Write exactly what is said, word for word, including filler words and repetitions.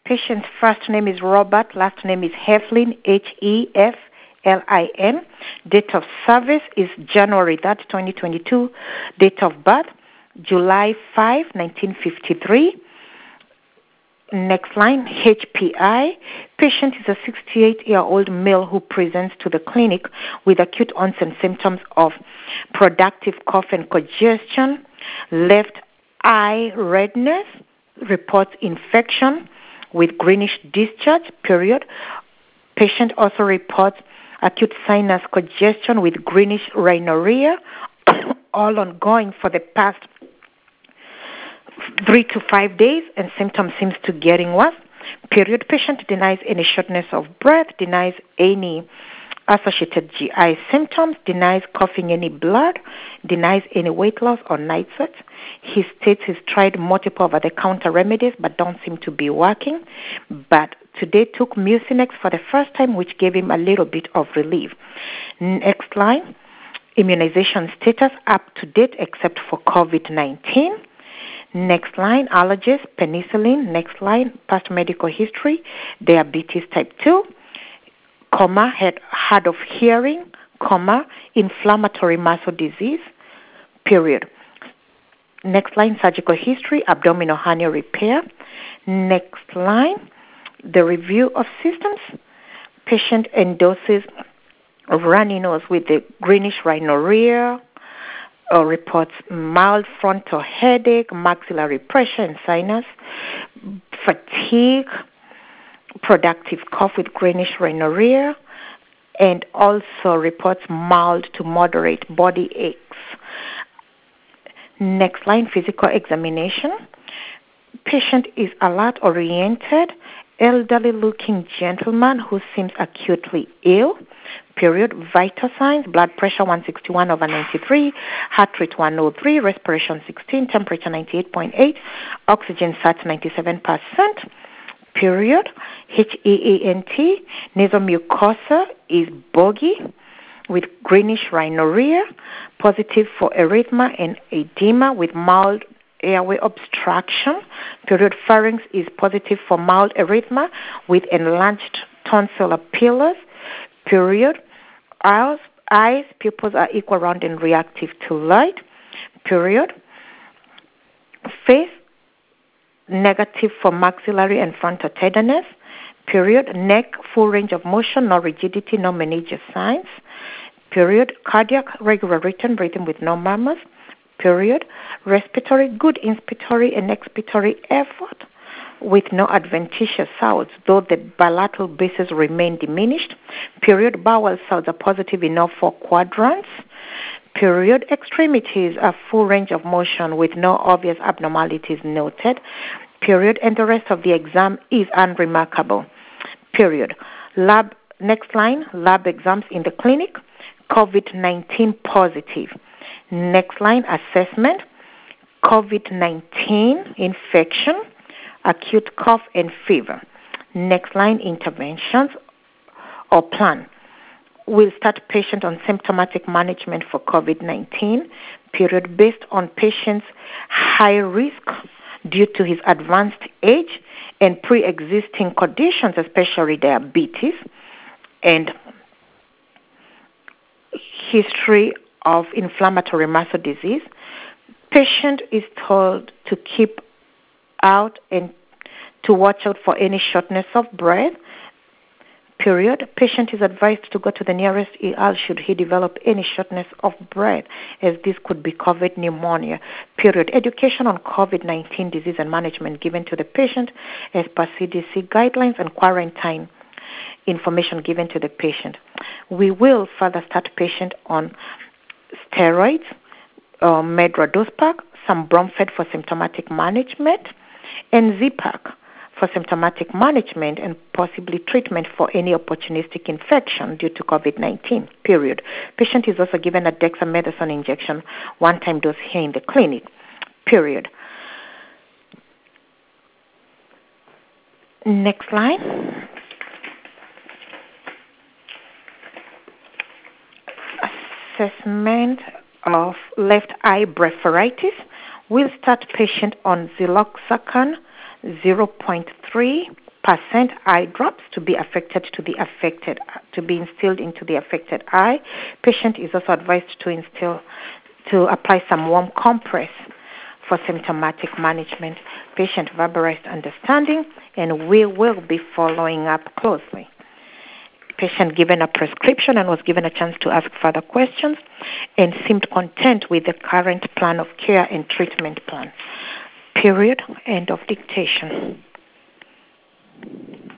Patient's first name is Robert, last name is Heflin, H E F L I N. Date of service is January third, twenty twenty-two. Date of birth, July fifth, nineteen fifty-three. Next line, H P I. Patient is a sixty-eight-year-old male who presents to the clinic with acute onset symptoms of productive cough and congestion, left eye redness, reports infection with greenish discharge, period. Patient also reports acute sinus congestion with greenish rhinorrhea, all ongoing for the past three to five days, and symptoms seems to getting worse. Period. Patient denies any shortness of breath, denies any associated G I symptoms, denies coughing any blood, denies any weight loss or night sweats. He states he's tried multiple over-the-counter remedies but don't seem to be working. But today took Mucinex for the first time, which gave him a little bit of relief. Next line, immunization status up to date except for COVID nineteen. Next line, allergies, penicillin. Next line, past medical history, diabetes type two, comma, head, hard of hearing, comma, inflammatory muscle disease, period. Next line, surgical history, abdominal hernia repair. Next line, the review of systems. Patient endorses runny nose with the greenish rhinorrhea, or reports mild frontal headache, maxillary pressure and sinus, fatigue, productive cough with greenish rhinorrhea, and also reports mild to moderate body aches. Next line, physical examination. Patient is alert-oriented, elderly-looking gentleman who seems acutely ill. Period. Vital signs, blood pressure one sixty-one over ninety-three, heart rate one oh three, respiration sixteen, temperature ninety-eight point eight, oxygen sat ninety-seven percent. Period. H E A N T, nasal mucosa is boggy with greenish rhinorrhea, positive for erythema and edema with mild airway obstruction. Period. Pharynx is positive for mild erythema with enlarged tonsillar pillar. Period. Eyes, eyes, pupils are equal, round, and reactive to light. Period. Face, negative for maxillary and frontal tenderness. Period. Neck, full range of motion, no rigidity, no meningeal signs. Period. Cardiac, regular rhythm, breathing with no murmurs. Period. Respiratory, good inspiratory and expiratory effort with no adventitious sounds, though the bilateral bases remain diminished. Period. Bowel sounds are positive in all four quadrants. Period. Extremities are full range of motion with no obvious abnormalities noted. Period. And the rest of the exam is unremarkable. Period. Lab, next line, lab exams in the clinic, COVID nineteen positive. Next line, assessment, COVID nineteen infection, acute cough and fever. Next line, interventions or plan. We'll start patient on symptomatic management for COVID nineteen, period, based on patient's high risk due to his advanced age and pre-existing conditions, especially diabetes, and history of inflammatory muscle disease. Patient is told to keep out and to watch out for any shortness of breath. Period. Patient is advised to go to the nearest E R should he develop any shortness of breath, as this could be COVID pneumonia. Period. Education on COVID nineteen disease and management given to the patient as per C D C guidelines, and quarantine information given to the patient. We will further start patient on steroids, uh, Medrodospac, some Bromfed for symptomatic management, and Z-Pack for symptomatic management and possibly treatment for any opportunistic infection due to COVID nineteen, period. Patient is also given a dexamethasone injection, one-time dose here in the clinic, period. Next line. Assessment of left eye blepharitis. We'll start patient on Ziloxacan zero point three percent eye drops to be affected to the affected to be instilled into the affected eye. Patient is also advised to instill to apply some warm compress for symptomatic management. Patient verbalized understanding, and we will be following up closely. Patient given a prescription and was given a chance to ask further questions and seemed content with the current plan of care and treatment plan. Period. End of dictation.